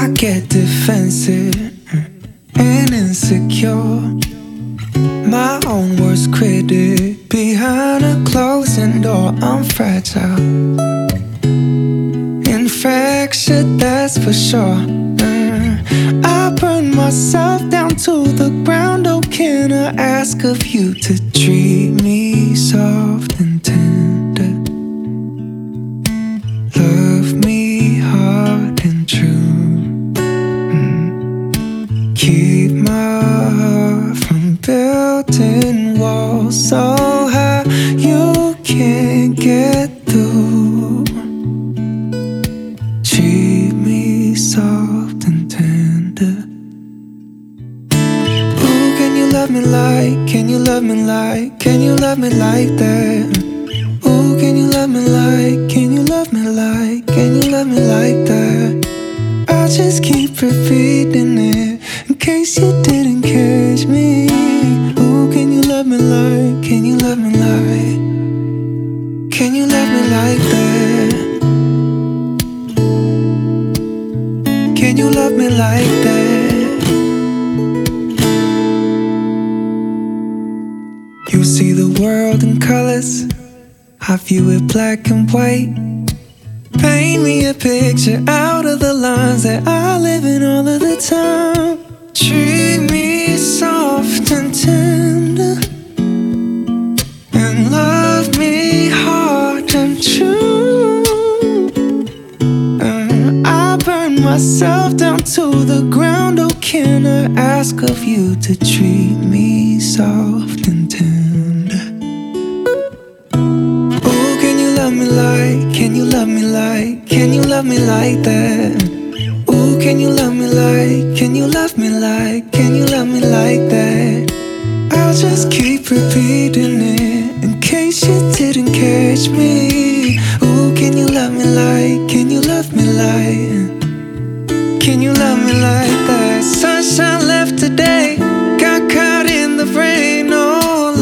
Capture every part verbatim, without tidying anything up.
I get defensive and insecure, my own worst critic. Behind a closing door, I'm fragile and fractured, that's for sure. mm. I burn myself down to the ground. Oh, can I ask of you to treat me soft and tender? Love me hard and true. mm. Keep my heart from building walls so high you can't get through. Treat me soft and tender. Ooh, can you love me like, can you love me like, can you love me like that? Ooh, can you love me like, can you love me like, can you love me like that? I just keep repeating it in case you didn't catch me. Ooh, can you love me like, can you love me like, can you love me like that? Can you love me like that? You see the world in colors, I view it black and white. Paint me a picture out of the lines that I live in all of the time. Treat me soft and tender, and love me hard and true. And I burn myself down to the ground. Oh, can I ask of you to treat me soft and tender? Oh, can you love me like, can you love me like, can you love me like that? Ooh, can you love me like, can you love me like, can you love me like that? I'll just keep repeating it in case you didn't catch me. Ooh, can you love me like, can you love me like, can you love me like that? Sunshine left today, got caught in the rain all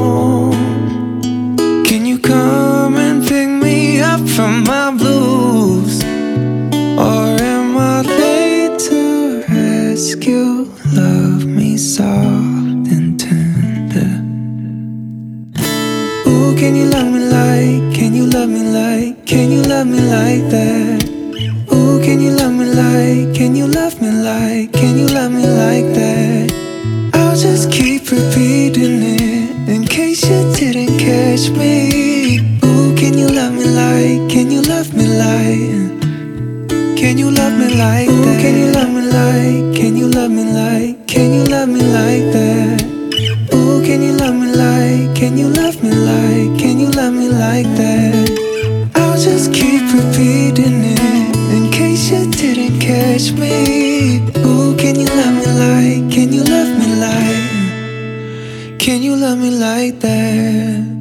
alone. Can you come and pick me up from my blues? Or am I late to ask you? Love me soft and tender. Ooh, can you love me like, can you love me like, can you love me like that? Ooh, can you love me like, can you love me like, can you love me like that? I'll just keep repeating it in case you didn't catch me. Ooh, can you love me like, can you love me like, can you love me like that? Ooh, can you love me like, can you love me like, can you love me like that? Ooh, can you love me like, can you love me like, can you love me like that? I'll just keep repeating it in case you didn't catch me. Ooh, can you love me like, can you love me like, can you love me like that?